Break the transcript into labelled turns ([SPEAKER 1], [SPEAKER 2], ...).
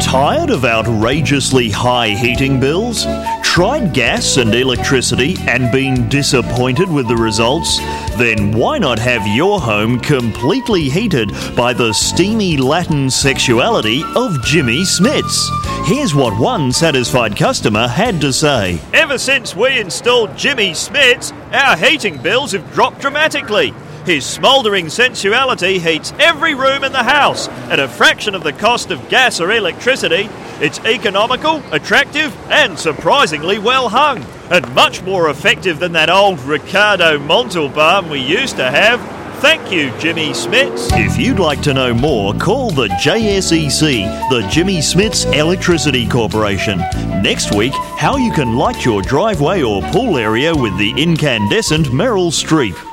[SPEAKER 1] Tired of outrageously high heating bills? Tried gas and electricity and been disappointed with the results? Then why not have your home completely heated by the steamy Latin sexuality of Jimmy Smits? Here's what one satisfied customer had to say.
[SPEAKER 2] Ever since we installed Jimmy Smits, our heating bills have dropped dramatically. His smouldering sensuality heats every room in the house at a fraction of the cost of gas or electricity. It's economical, attractive and surprisingly well hung, and much more effective than that old Ricardo Montalban we used to have. Thank you, Jimmy Smits.
[SPEAKER 1] If you'd like to know more, call the JSEC, the Jimmy Smits Electricity Corporation. Next week, how you can light your driveway or pool area with the incandescent Meryl Streep.